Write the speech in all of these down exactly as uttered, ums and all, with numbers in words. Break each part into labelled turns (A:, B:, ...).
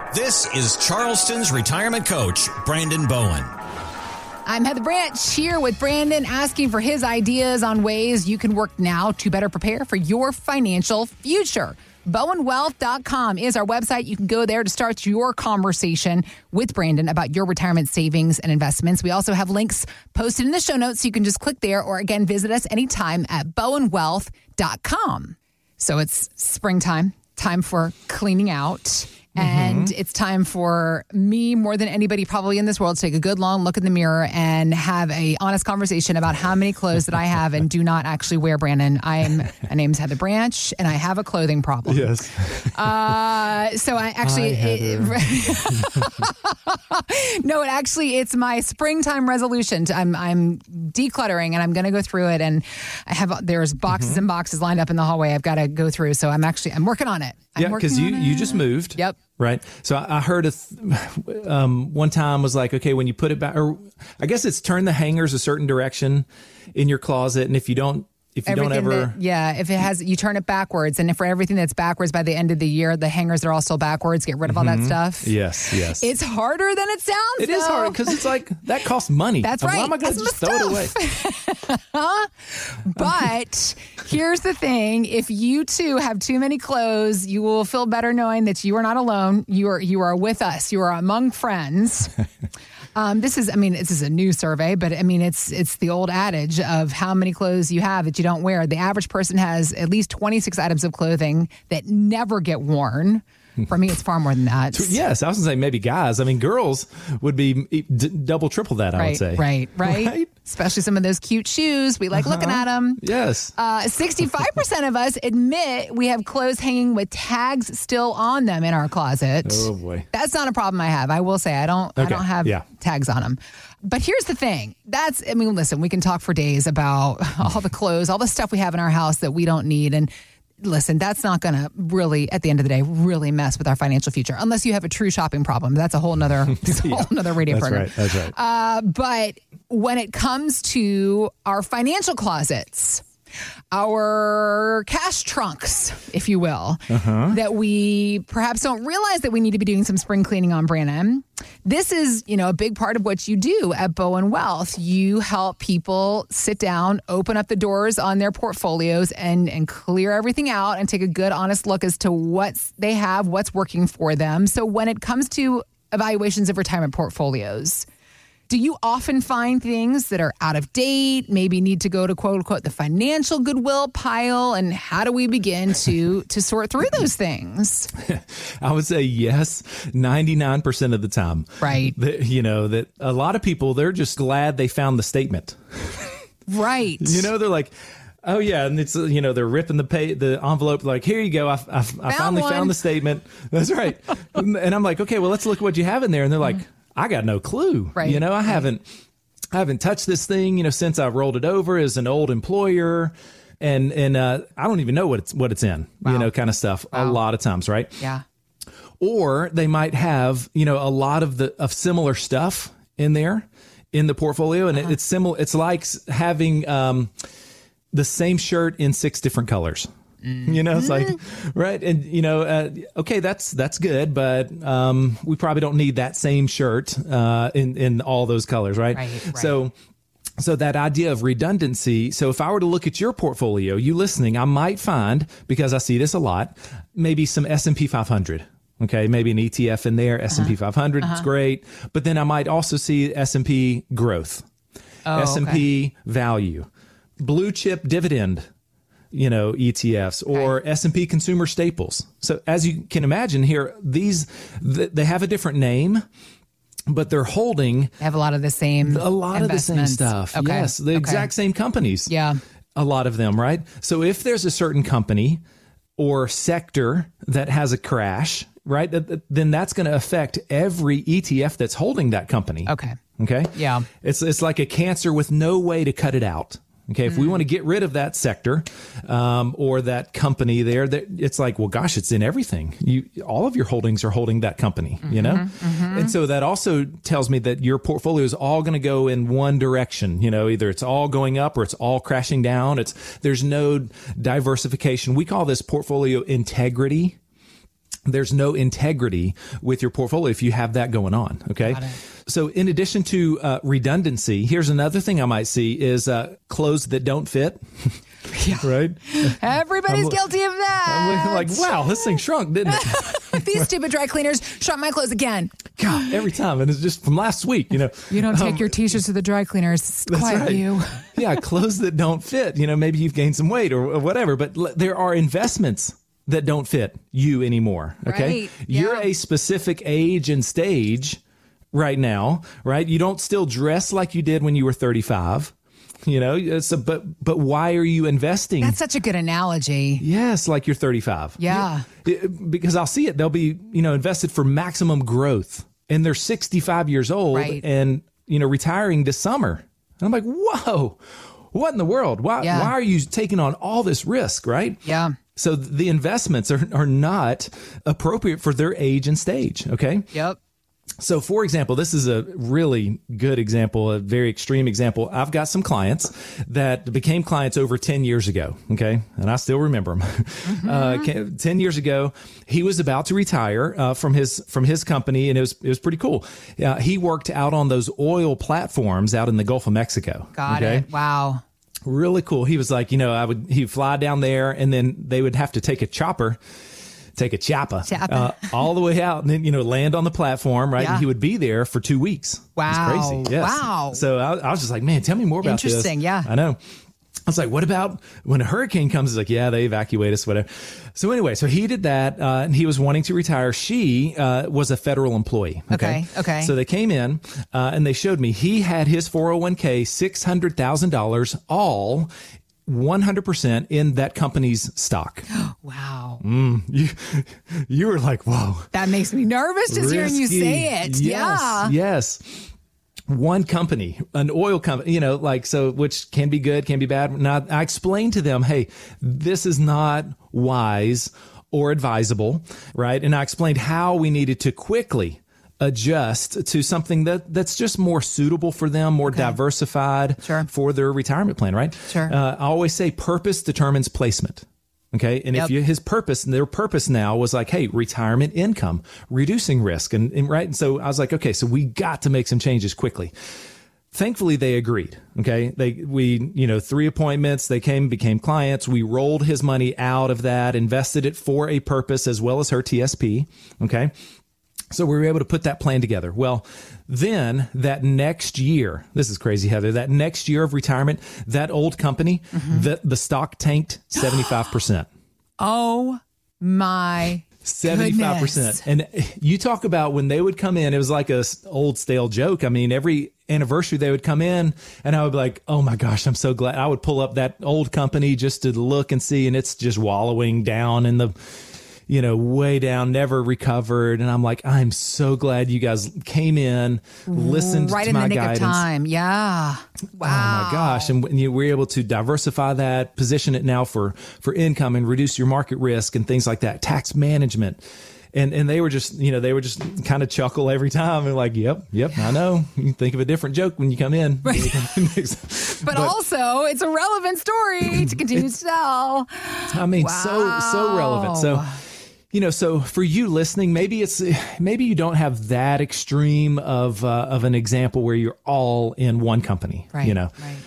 A: This is Charleston's retirement coach, Brandon Bowen.
B: I'm Heather Branch here with Brandon, asking for his ideas on ways you can work now to better prepare for your financial future. Bowen Wealth dot com is our website. You can go there to start your conversation with Brandon about your retirement savings and investments. We also have links posted in the show notes, so you can just click there, or again, visit us anytime at Bowen Wealth dot com. So it's springtime, time for cleaning out. And mm-hmm. it's time for me, more than anybody probably in this world, to take a good long look in the mirror and have a honest conversation about how many clothes that I have and do not actually wear, Brandon. I'm, my name's Heather Branch, and I have a clothing problem.
C: Yes.
B: Uh, so I actually,
C: Hi,
B: it, no, it actually, it's my springtime resolution. To, I'm, I'm decluttering, and I'm going to go through it. And I have, there's boxes mm-hmm. and boxes lined up in the hallway I've got to go through. So I'm actually, I'm working on it. I'm
C: yeah, because you, you just moved.
B: Yep.
C: Right. So I, I heard a th- um, one time was like, okay, when you put it back, or I guess it's turn the hangers a certain direction in your closet. And if you don't, if you
B: everything
C: don't ever.
B: That, yeah. If it has, you turn it backwards. And if for everything that's backwards by the end of the year, the hangers are all still backwards, get rid of all
C: mm-hmm.
B: that stuff.
C: Yes. Yes.
B: It's harder than it sounds.
C: It
B: though.
C: is hard because it's like that costs money.
B: That's right.
C: Why am I going to just throw
B: stuff.
C: it away?
B: But here's the thing. If you too have too many clothes, you will feel better knowing that you are not alone. You are, you are with us. You are among friends. Um, this is, I mean, this is a new survey, but I mean, it's it's the old adage of how many clothes you have that you don't wear. The average person has at least twenty-six items of clothing that never get worn. For me, it's far more than that.
C: Yes, I was going to say maybe guys. I mean, girls would be d- double, triple that,
B: right,
C: I would say.
B: Right, right,
C: right.
B: Especially some of those cute shoes. We like uh-huh. looking at them.
C: Yes.
B: Uh, sixty-five percent of us admit we have clothes hanging with tags still on them in our closet.
C: Oh, boy.
B: That's not a problem I have. I will say I don't,
C: okay.
B: I don't have
C: yeah.
B: tags on them. But here's the thing. That's, I mean, listen, we can talk for days about all the clothes, all the stuff we have in our house that we don't need. And listen, that's not going to really, at the end of the day, really mess with our financial future, unless you have a true shopping problem. That's a whole nother, that's a
C: yeah,
B: whole nother radio
C: that's
B: program.
C: Right, that's right.
B: Uh, but when it comes to our financial closets, our cash trunks, if you will, uh-huh. that we perhaps don't realize that we need to be doing some spring cleaning on, Brandon. This is, you know, a big part of what you do at Bowen Wealth. You help people sit down, open up the doors on their portfolios and, and clear everything out and take a good, honest look as to what they have, what's working for them. So when it comes to evaluations of retirement portfolios, do you often find things that are out of date, maybe need to go to, quote unquote, the financial goodwill pile? And how do we begin to to sort through those things?
C: I would say yes, ninety-nine percent of the time.
B: Right.
C: The, you know, that a lot of people, they're just glad they found the statement.
B: Right.
C: You know, they're like, oh, yeah. And it's, you know, they're ripping the pay, the envelope like, here you go. I, I, I finally
B: one.
C: found the statement. That's right. And I'm like, okay, well, let's look at what you have in there. And they're like, I got no clue.
B: Right.
C: You know, I haven't, I haven't touched this thing, you know, since I rolled it over as an old employer. And, and, uh, I don't even know what it's, what it's in, wow. you know, kind of stuff wow. a lot of times. Right.
B: Yeah.
C: Or they might have, you know, a lot of the, of similar stuff in there in the portfolio. And uh-huh. it, it's similar. It's like having, um, the same shirt in six different colors. You know, it's like, right. And, you know, uh, okay, that's that's good. But um, we probably don't need that same shirt uh, in, in all those colors. Right?
B: Right, right.
C: So so that idea of redundancy. So if I were to look at your portfolio, you listening, I might find, because I see this a lot, maybe some S and P five hundred. Okay, maybe an E T F in there, S and P uh-huh. five hundred. Uh-huh. It's great. But then I might also see S and P growth,
B: oh,
C: S and P
B: okay.
C: value, blue chip dividend, you know, E T Fs, or okay. S and P consumer staples. So as you can imagine here, these, th- they have a different name, but they're holding.
B: They have a lot of the same
C: A lot of the same stuff.
B: Okay.
C: Yes. The
B: okay.
C: exact same companies.
B: Yeah.
C: A lot of them, right? So if there's a certain company or sector that has a crash, right, then that's going to affect every E T F that's holding that company.
B: Okay.
C: Okay.
B: Yeah.
C: It's, it's like a cancer with no way to cut it out. Okay, if we want to get rid of that sector um, or that company there, that it's like, well, gosh, it's in everything. You, all of your holdings are holding that company, mm-hmm, you know? Mm-hmm. And so that also tells me that your portfolio is all going to go in one direction. You know, either it's all going up or it's all crashing down. It's there's no diversification. We call this portfolio integrity. there's no integrity with your portfolio if you have that going on. Okay. So in addition to uh, redundancy, here's another thing I might see is uh, clothes that don't fit.
B: Yeah.
C: Right?
B: Everybody's
C: I'm,
B: guilty of that.
C: I'm like, wow, this thing shrunk, didn't it?
B: These stupid dry cleaners shrunk my clothes again.
C: God, every time. And it's just from last week, you know.
B: You don't take
C: um,
B: your t-shirts to the dry cleaners. It's quiet
C: right.
B: you.
C: Yeah, clothes that don't fit. You know, maybe you've gained some weight or, or whatever, but l- there are investments that don't fit you anymore. Okay.
B: Right.
C: You're
B: Yeah.
C: a specific age and stage right now, right? You don't still dress like you did when you were thirty-five. You know, so, but but why are you investing?
B: That's such a good analogy.
C: Yes, like you're thirty-five.
B: Yeah.
C: You- because I'll see it. They'll be, you know, invested for maximum growth. And they're sixty-five years old
B: Right.
C: and, you know, retiring this summer. And I'm like, whoa, what in the world? Why,
B: Yeah.
C: why are you taking on all this risk, right?
B: Yeah.
C: So the investments are, are not appropriate for their age and stage. Okay.
B: Yep.
C: So, for example, this is a really good example, a very extreme example. I've got some clients that became clients over ten years ago. Okay. And I still remember them. Mm-hmm. Uh, ten years ago, he was about to retire uh, from his from his company. And it was it was pretty cool. Uh, he worked out on those oil platforms out in the Gulf of Mexico.
B: Got
C: okay?
B: it. Wow.
C: Really cool. He was like, you know, I would, he'd fly down there and then they would have to take a chopper, take a chopper,
B: Chopper.
C: uh, all the way out and then, you know, land on the platform, right?
B: Yeah.
C: And he would be there for two weeks.
B: Wow.
C: It's crazy. Yes.
B: Wow.
C: So I, I was just like, man, tell me more about this.
B: Interesting, yeah.
C: I know. I was like, what about when a hurricane comes? It's like, yeah, they evacuate us, whatever. So anyway, so he did that, uh, and he was wanting to retire. She uh, was a federal employee. Okay.
B: Okay, okay.
C: So they came in, uh, and they showed me he had his four oh one k, six hundred thousand dollars, all one hundred percent in that company's stock.
B: Wow.
C: Mm, you, you were like, whoa.
B: That makes me nervous just hearing you
C: Risky.
B: say it.
C: Yes,
B: Yeah.
C: Yes. One company, an oil company, you know, like, so, which can be good, can be bad. Now, I explained to them, hey, this is not wise or advisable, right? And I explained how we needed to quickly adjust to something that that's just more suitable for them, more diversified
B: Sure.
C: for their retirement plan, right?
B: Sure.
C: Uh, I always say purpose determines placement. Okay. And
B: Yep.
C: if you, his purpose and their purpose now was like, hey, retirement income, reducing risk. And, and right. And so I was like, okay, so we got to make some changes quickly. Thankfully, they agreed. Okay. They, we, you know, three appointments, they came, became clients. We rolled his money out of that, invested it for a purpose as well as her T S P. Okay. So we were able to put that plan together. Well, then that next year, this is crazy, Heather, that next year of retirement, that old company, mm-hmm. the, the stock tanked seventy-five percent.
B: Oh my
C: seventy-five percent. And you talk about when they would come in, it was like a old stale joke. I mean, every anniversary they would come in and I would be like, oh my gosh, I'm so glad. I would pull up that old company just to look and see, and it's just wallowing down in the, you know, way down, never recovered. And I'm like, I'm so glad you guys came in, listened
B: right
C: to
B: in
C: my
B: the nick
C: guidance.
B: of time. Yeah. Wow.
C: Oh my gosh. And when you were able to diversify that, position it now for, for income and reduce your market risk and things like that, tax management. And, and they were just, you know, they would just kind of chuckle every time and like, yep, yep, I know. You can think of a different joke when you come in.
B: Right.
C: but,
B: But also, it's a relevant story to continue to tell.
C: I mean, so, so relevant. So, you know, so for you listening, maybe it's, maybe you don't have that extreme of, uh, of an example where you're all in one company,
B: Right.
C: you know,
B: Right.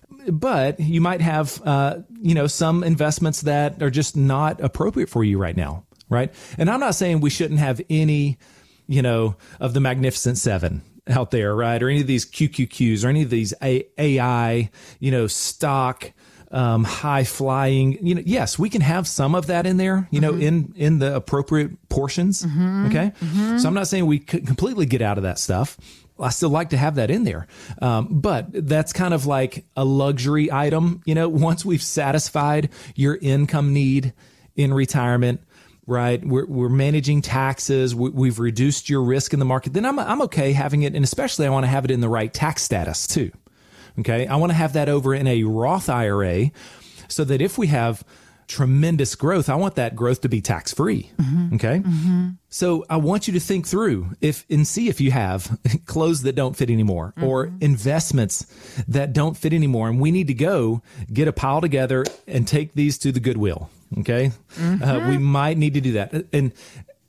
C: but you might have, uh, you know, some investments that are just not appropriate for you right now. Right. And I'm not saying we shouldn't have any, you know, of the Magnificent Seven out there, right? Or any of these Q Q Qs or any of these A I, you know, stock, um, high flying, you know, yes, we can have some of that in there, you know, mm-hmm. in, in the appropriate portions. Mm-hmm. Okay. Mm-hmm. So I'm not saying we could completely get out of that stuff. I still like to have that in there. Um, but that's kind of like a luxury item. You know, once we've satisfied your income need in retirement, right? We're, we're managing taxes. We, we've reduced your risk in the market. Then I'm, I'm okay having it. And especially I want to have it in the right tax status too. Okay. I want to have that over in a Roth I R A so that if we have tremendous growth, I want that growth to be tax free. Mm-hmm. Okay. Mm-hmm. So I want you to think through if and see if you have clothes that don't fit anymore mm-hmm. or investments that don't fit anymore. And we need to go get a pile together and take these to the Goodwill. Okay. Mm-hmm. Uh, we might need to do that. And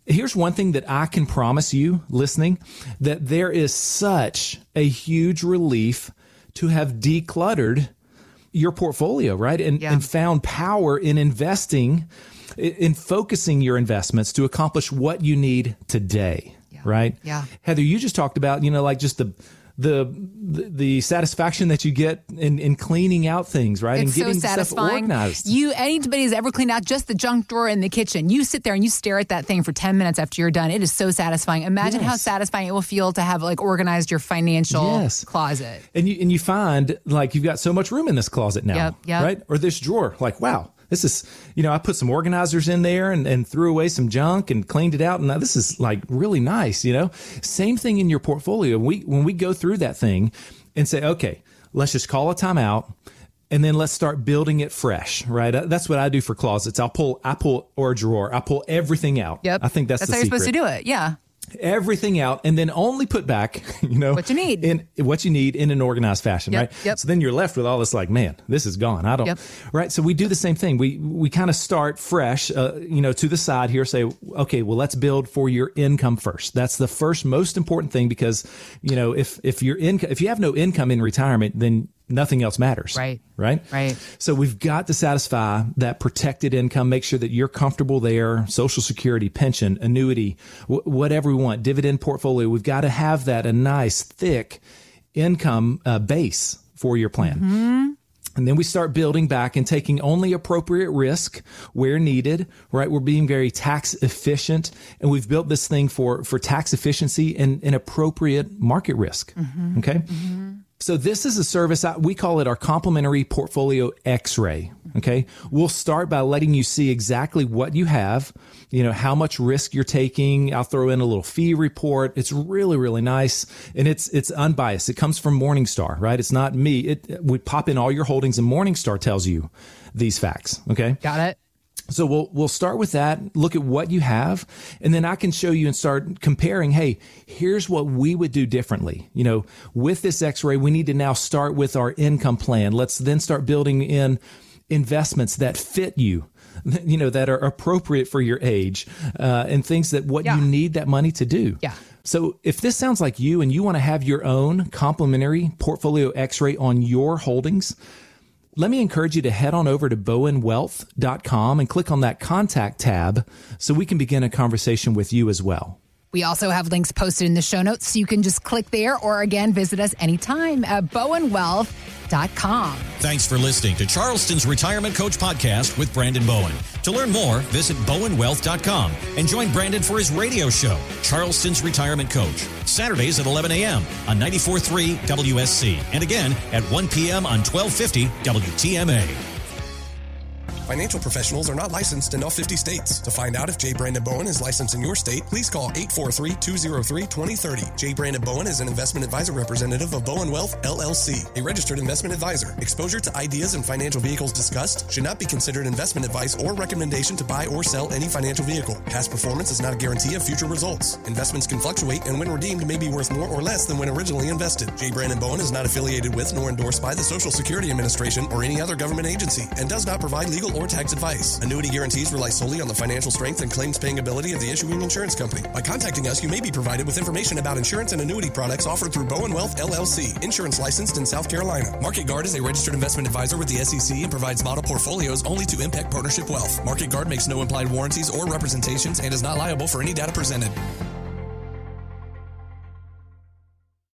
C: Here's one thing that I can promise you listening, that there is such a huge relief to have decluttered your portfolio, right? And, yeah. and found power in investing, in focusing your investments to accomplish what you need today, yeah. right?
B: Yeah.
C: Heather, you just talked about, you know, like just the the the, the satisfaction that you get in, in cleaning out things, right?
B: It's
C: and getting
B: so satisfying.
C: Stuff organized.
B: You, anybody who's ever cleaned out just the junk drawer in the kitchen, you sit there and you stare at that thing for ten minutes after you're done. It is so satisfying. Imagine yes. how satisfying it will feel to have like organized your financial yes. closet.
C: And you and you find like you've got so much room in this closet now,
B: yep, yep.
C: right? Or this drawer, like, wow. This is, you know, I put some organizers in there and, and threw away some junk and cleaned it out. And now this is like really nice, you know. Same thing in your portfolio. We when we go through that thing and say, okay, let's just call a timeout and then let's start building it fresh, right? That's what I do for closets. I'll pull, I pull, or a drawer, I pull everything out.
B: Yep.
C: I think that's,
B: that's
C: the
B: how you're
C: secret.
B: supposed to do it. Yeah.
C: Everything out and then only put back, you know,
B: what you need
C: in what you need in an organized fashion,
B: yep,
C: right?
B: Yep.
C: So then you're left with all this like, man, this is gone. I don't,
B: yep.
C: right? So we do the same thing. We, we kind of start fresh, uh, you know, to the side here, say, okay, well, let's build for your income first. That's the first most important thing because, you know, if, if your income, if you have no income in retirement, then nothing else matters.
B: Right.
C: Right.
B: Right.
C: So we've got to satisfy that protected income, make sure that you're comfortable there, Social Security, pension, annuity, w- whatever we want, dividend portfolio. We've got to have that, a nice, thick income uh, base for your plan.
B: Mm-hmm.
C: And then we start building back and taking only appropriate risk where needed, right? We're being very tax efficient and we've built this thing for, for tax efficiency and, and appropriate market risk. Mm-hmm. Okay. Mm-hmm. So this is a service, we call it our complimentary portfolio X-ray. Okay. We'll start by letting you see exactly what you have, you know, how much risk you're taking. I'll throw in a little fee report. It's really, really nice. And it's, it's unbiased. It comes from Morningstar, right? It's not me. It, we pop in all your holdings and Morningstar tells you these facts. Okay.
B: Got it.
C: So we'll we'll start with that, look at what you have, and then I can show you and start comparing, hey, here's what we would do differently. You know, with this X-ray, we need to now start with our income plan. Let's then start building in investments that fit you, you know, that are appropriate for your age, uh, and things that what
B: yeah.
C: you need that money to do.
B: Yeah.
C: So if this sounds like you and you want to have your own complimentary portfolio X-ray on your holdings, let me encourage you to head on over to bowen wealth dot com and click on that contact tab so we can begin a conversation with you as well.
B: We also have links posted in the show notes, so you can just click there or again, visit us anytime at bowen wealth dot com.
A: Thanks for listening to Charleston's Retirement Coach Podcast with Brandon Bowen. To learn more, visit bowen wealth dot com and join Brandon for his radio show, Charleston's Retirement Coach, Saturdays at eleven a.m. on ninety-four point three W S C and again at one p.m. on twelve fifty W T M A.
D: Financial professionals are not licensed in all fifty states. To find out if J. Brandon Bowen is licensed in your state, please call eight four three, two oh three, two oh three oh. J. Brandon Bowen is an investment advisor representative of Bowen Wealth, L L C, a registered investment advisor. Exposure to ideas and financial vehicles discussed should not be considered investment advice or recommendation to buy or sell any financial vehicle. Past performance is not a guarantee of future results. Investments can fluctuate and when redeemed may be worth more or less than when originally invested. J. Brandon Bowen is not affiliated with nor endorsed by the Social Security Administration or any other government agency and does not provide legal or tax advice. Annuity guarantees rely solely on the financial strength and claims paying ability of the issuing insurance company. By contacting us, you may be provided with information about insurance and annuity products offered through Bowen Wealth, L L C, insurance licensed in South Carolina. Market Guard is a registered investment advisor with the S E C and provides model portfolios only to Impact Partnership Wealth. Market Guard makes no implied warranties or representations and is not liable for any data presented.